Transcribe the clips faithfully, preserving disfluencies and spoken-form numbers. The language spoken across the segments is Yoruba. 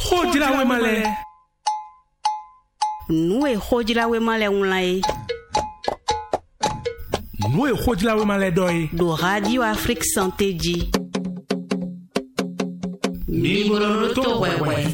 Hodila we male. Nous e hodila we male unlai. Nous e hodila we male doi. Do Radio Afrique Santé di. Mi bolo to wewe.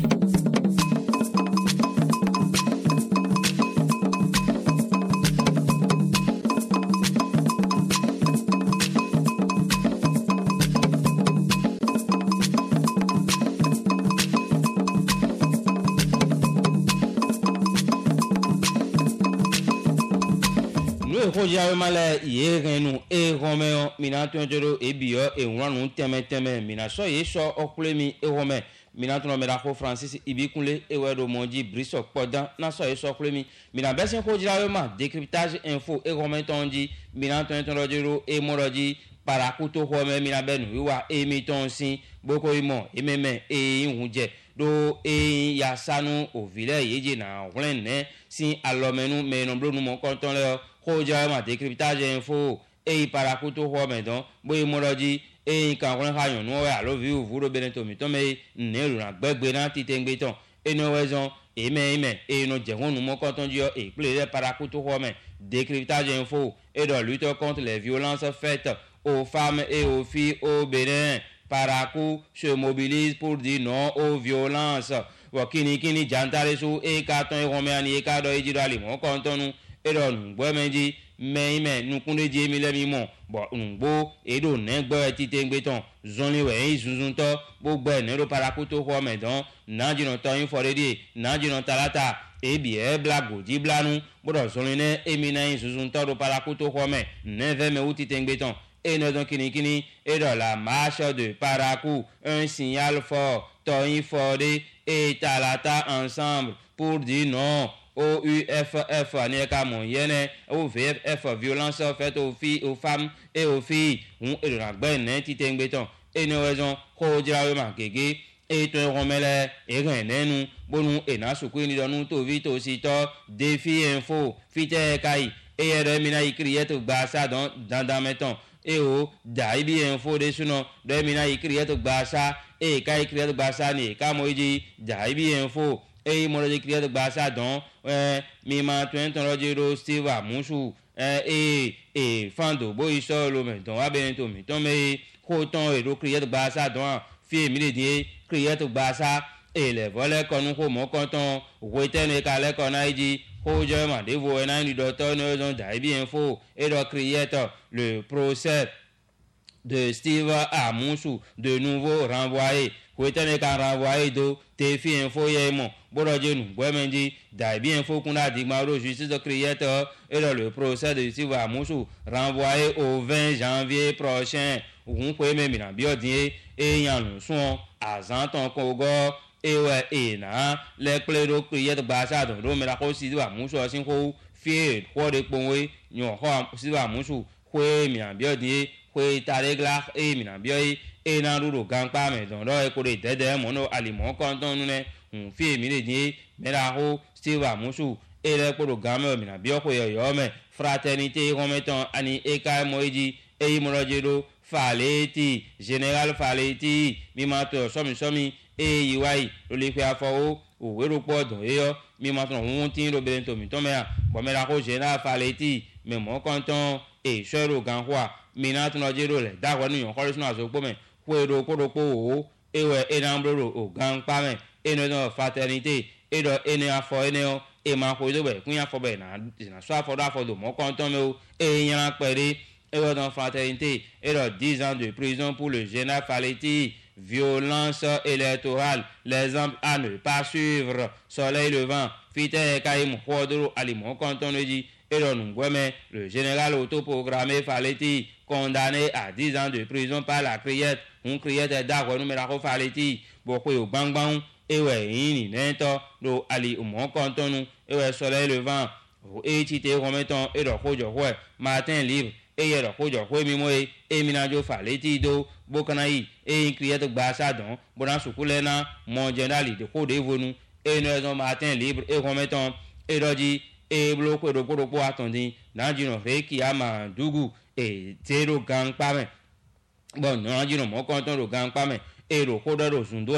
Rojawe male ye renu e romeo mina tonjoro e bio e wanu teme teme mina so ye so okulemi e rome mina tono mera ko Francis ibikunle e wedo monji briso podan na so ye so okulemi mina besin ko jirawe ma décryptage info e rome tonji mina tonjoro e moroji parakuto home mina benu wiwa e mi tonsin boko imo e meme e hunje do e yasanu o vile yeje na wlenne sin alomenu me nombro nu mo konton le Roja ma décryptage info e parakuto ho medon boy moroji e kan kon ha yon no we alo vi uvuro beneto mi to me nelu na gbegbe na titengbe ton e no wezon e me me e no je wonu mo konton jo e ple parakuto ho me décryptage info et de lutte contre les violences faites aux femmes et aux filles au Bénin. Parakou se mobilise pour dire non aux violences. Wakini kini jantare su e katon e romeani e kado e jirali mo konton nu edo nungbo menji me ime nukunde je mi le mi mo bo nungbo edo negbo tite ngbeton zonli we izuzun to gbogbo ene ro parakuto ho medon najino to inforedi najino talata e bi e blago di blanu bodo zonli ne emi na izuzun to ro parakuto ho me neve me utite ngbeton et ne donc kini kini et dans la marche de Parakou un signal fort to inforedi et talata ensemble pour dire non O U F F aneka mon yene O V F F violence faite aux filles aux femmes et aux filles on et la ben tite ngbeton et ne raison ko jirawe ma gege et to romele et renenu bonu e na suku ni donu to vito sito défi info fite kai et yere mina ikriye to gbasa don dandan meton et o daibi info de suno de mina ikriye to gbasa e kai ikriye to gbasa ni ka moji daibi info e mo le kriye to gbasa don eh mi ma twenty rojero Steve Amusu eh e e fando bo iso lo me don wa benito mi ton me ko ton e ro kriye to gbasa don fi mi le die kriye to gbasa e le vole konu ko mo konton we tene ka le konaiji ko je ma de vo na ni docteur no don dai bi info e do kriye to le procès de Steve Amusu de nouveau renvoyé ko tene ka renvoyé do te fi info ye mo Boroje nu Gwemenji dai bi info kuna digmaro justice créateur et dans le procès de Steve Amusu renvoyé au vingt janvier prochain on peut même na biodie et yan son azanton kogo e we e na le plero créateur basa do ro mera ko Steve Amusu asin ko fi ko de ponwe nyo ho Steve Amusu ko mi na biodie ko taregla e mi na bioi e na ruro ganpa me don ro e ko de dede mo no alimo konton nu ne un fi mi le ni mera ho Steve Amusu e le programme mi na bio ko yo yo me fraternité remettant ani e ka moji e imorojero faleti general faleti mi ma to somi somi e yiwai lo le pe afo o we ro podun e yo mi ma to won tin ro beren to mi to me a bo mera ko general faleti me mo konton e sero ganwa mi na to rojero le da wo nu yon correction azopo me ko ro ko ro po o e we e na mbro o gan pa me et notre fraternité et de ene afo ene e ma ko do be kun afo be na na so afo do afo do mo konton me o e yan pere et notre fraternité et de dix ans de prison pour le général Faleti violence électorale l'exemple à ne pas suivre soleil levant fite kaim hodro ali mo konton ji et de ngweme le général autoprogrammé Faleti condamné à dix ans de prison par la criette on criette d'accord numéro Faleti boko yo bangbang ewe yini nento do ali umo kontonu ewe soleil levant e chite remeton e do kojo hwe matin libre e ye do kojo hwe mi moe e minajo Faleti do bokanai e kriyeto gbasa don bona sukule na mon generali de ko de vonu e no zo matin libre e remeton e doji e bloko do ko do po atondi na jino reki ama dugu e zero gang pame bon na jino mo konton do gang pame e ro ko do zundo e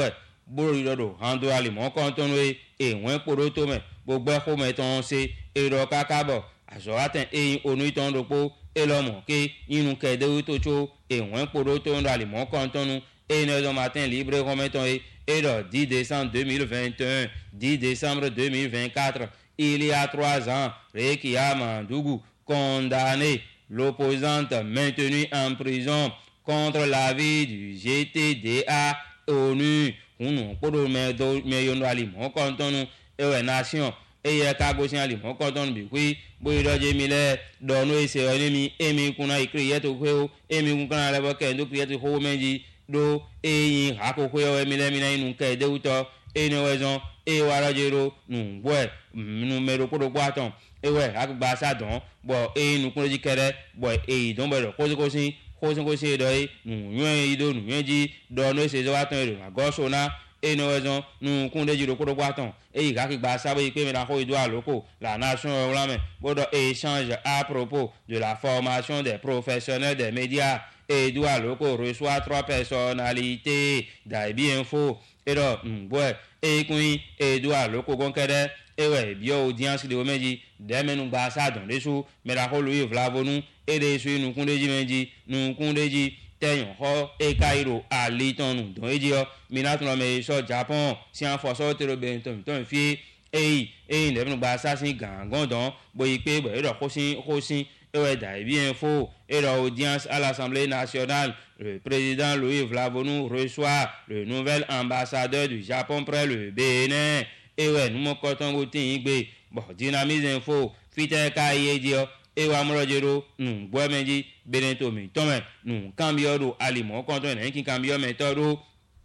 bóri lọ́dọ̀ hando alimọ̀ kọ́ńtọ́nù ẹ̀ èwọ̀n kpọ̀dọ̀ tó mẹ́ gbogbo ẹ̀kọ́ mẹ́ tán ṣe èrò kákábọ̀ àṣọ àtẹ̀ ẹ̀yìn onú ìtàn dòpó ẹlọ́mọ̀ ké inú kẹ̀dẹ́wé tó tso èwọ̀n kpọ̀dọ̀ tó ń ra alimọ̀ kọ́ńtọ́nù ẹ̀yìn ẹ̀dọ́ matin libre kọ́mẹ́tàn ẹ̀ ẹ̀dọ̀ dix décembre deux mille vingt et un dix décembre deux mille vingt-quatre il y a trois ans Rekia Mandougou condamné l'opposante maintenue en prison contre l'avis du G T D A ONU kunu kpodo medo meyondo alimo kontonu ewe nation eye kagosin alimo kontonu bi kwi boyi doje mi le donu ese oni mi emi kuna ikri yeto kwe o emi kuna lebo ke ndo kriyeto ho menji do eyin akoko yo emi le mi na inu ke de uto eni wezon e warajero nu bwe nu mero kpodo kwaton ewe akugba sadon bo enu kunji kere bo e don bero kozikosin kosin ko se do yi nu yun ido nu yun ji do no se zo watan ero agoso na eno wezon nu kun de jiro kodo watan e ga ki gba sabo yi pe mi na ko ido aloko la nation olame bodo échange à propos de la formation des professionnels des médias et do aloko reçoit trois personnalités d'Ibi Info ero ngwe e kun e do aloko gonkede ewe bi audience de omeji de menu gba sadon lesu me la ko louis vlavonu ede su inu kundeji menji nu kundeji teyon ho e cairo alitonu don eji o minatun me so japan si an foso tero be ton ton fi e e le menu gba sasin gangan don boyi pe bo ero kosin kosin ewe da bien faux et l'audience à l'Assemblée nationale le président Louis Vlavonu reçoit le nouvel ambassadeur du Japon près le Bénin et ouais nous mon coton gotin gbe bon Dynamisme Info fite ka yedio e wa mrojero nu gbomeji Benito mi tome nu cambio do alimo coton en kin cambio metodo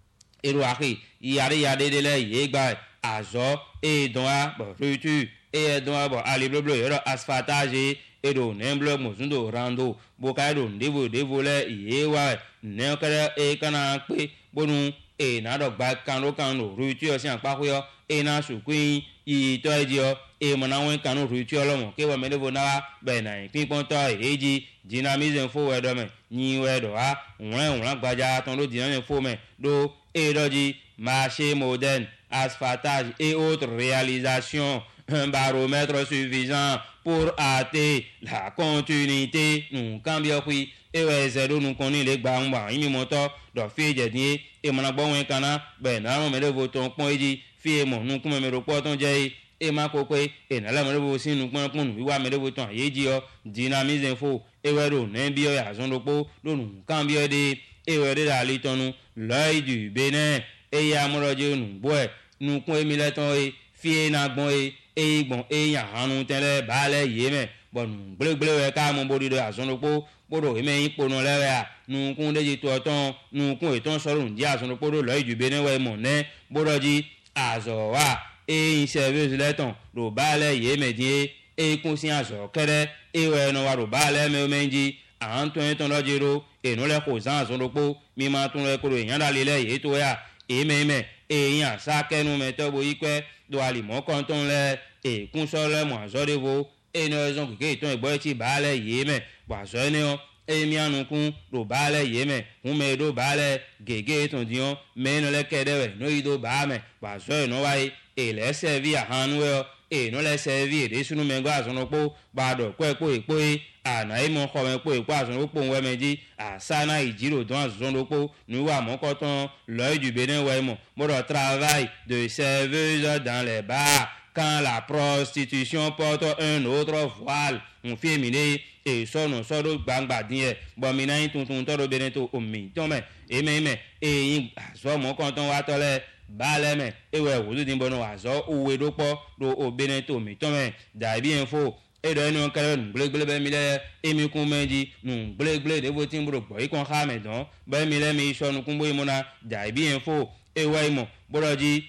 ero aki yare yade de le yegba azo e don a bo rutu e don a bo ali bloblo ero asphaltage edo nemblog mozundo rando bokairo ndevo devole iyewa ne kare e kana pe bonu e na do gba kanu kanu rutu o si anpakuyo e na sukun ito ejo e mo na won kanu rutu olomo ke wo medevo na be na pinpon to eji Dynamisme Info wedo me yin wedo a won won gbaja ton lo Dynamisme Info me do e doji marché moderne asphaltage et autres réalisations un baromètre suffisant pour hâter la continuité nous cambio qui et ouais zero nous connaît les gbangba imi moto do fi jedie e mona gbo wen kana be na mo mere voton pon eji fi mo nu kun me ro poton je e ma ko pe e na la mo ro sinu pon pon wi wa mere voton yeji o Dynamisme Info e we ro ne bi o ya zon lopo do nu cambio de e we de la litonu l'œil du Bénin e ya mo ro je nu bo e nu kun emi le ton e fi na gbon e e gbon e yan hanu tele bale yeme bonu gblegble we ka mo bodi do asonopo bodo eme yin ponu lewe a nu kun deji to ton nu kun eton soro nji asonopo do lo iju Benin we mo ne bodo ji azo wa e yin service leton do bale yeme di e kun si azo kere e we no wa do bale me menji an to eton lo jiro e no le ko zan asonopo mi ma tun le ko do yan dale le ye to ya e me me e yan sa kenu me to bo ipe do alimo konton le e kun so le mo azo de vo e no zon ke ton egbo ti baale yeme wa so ni o e mi anu kun do baale yeme kun me do baale gege ton dion me no le kede we no ido ba me wa so no wa e le servi a hanu we e no le servi de sunu me gba so no po ba do ko epo epo ana e mo ko me po epo aso no po we meji asana ijiro don aso no po ni wa mo ko ton l'œil du Bénin we mo mo do travail de serveuse dans les bars quand la prostitution porte un autre voile on féminin et sono sodo gbangba din bo mi na tuntun to do Benin to omi to me e me me e yin aso mo kon ton wa to le baale me e we wo din bono aso uwe do po do o Benin to mi to me da bi info e do enu kare nu gblegble be mi le e mi kun meji nu gblegble de bo tin bro bo i kon ha me don be mi le mi so nu kun bo i mo na da bi info e we mo boroji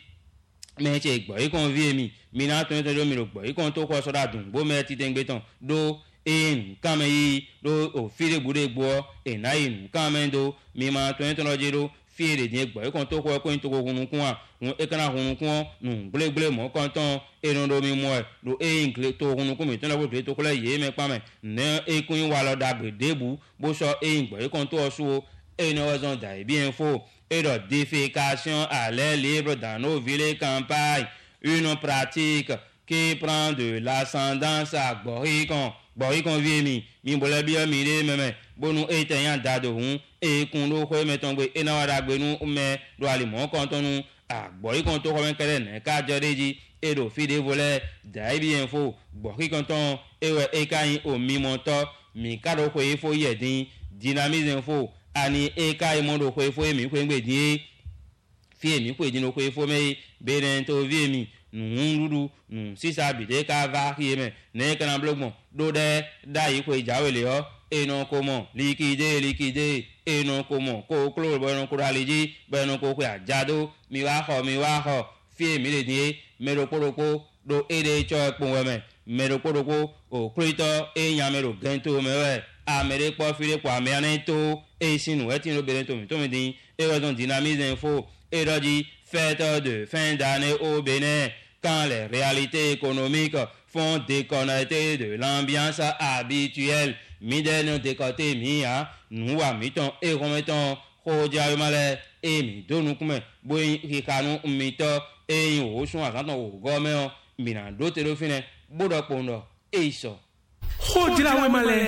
me che gbo i kon vi mi mi na to to mi ro gbo i kon to ko so da dun bo me ti den gbe tan do e nkan me yi do o fire bude gbo e na yi nkan me do mi ma to to lo jiro fire din gbo i kon to ko ko to ko hunu kun a un e kana hunu kun nu gblegble mo kon ton e no do mi mo e do e nkle to hunu kun mi to na bo to ko le ye me pa me ne e kun wa lo da gbe debu bo so e gbo i kon to o su et une raison d'ailleurs bien faux et de défécation à l'air libre dans nos villes et campagnes. Une pratique qui prend de l'ascendance à Boricon. Boricon viemi, mi bola bien mire meme, bonu eteyan dado hun, e kundo kwe metongwe, e na wada gwenu ume, do alimon kontonu, a Boricon to kwen kere ne ka jadeji, e do fide vole, dai bien fo, Boricon ton, e we e kain o mi monto, mi kado kwe fo yedin, dynamisme fo, ani e kai mondo kwe fo mi kwen gwe di, fie mi kwe dino kwe fo me, beren to viemi, nous nous nous si ça bide ka va qui mais ne kana bloquement do de da yi ko jawele yo et non comment liquider liquider et non comment ko klo bo non ko daliji bo non ko ko ajado mi wa ho mi wa ho fie mi le ni me ro ko do e de cho pon we me me ro ko o krito e nya me ro gento me we a me re po fire po me aneto e sinu e tin ro bere to mi to mi din e wa don dynamisme info et roji fête de fin d'année au Bénin quand les réalités économiques font déconnecter de l'ambiance habituelle. Midène décoté mia, nous a miton et remettons Rodia Malais et mi donukume, boy Ricano mito et au son à canton gomme, mina d'autres le fine, bodopondo et so. Rodia Malais.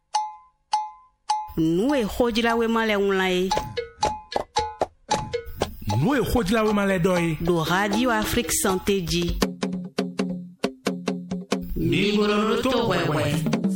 Nous et Rodia Malais on l'a. Nous et Rodia Malais doi. Do Radio Afrique Santé dit. Mi bolo to wewe.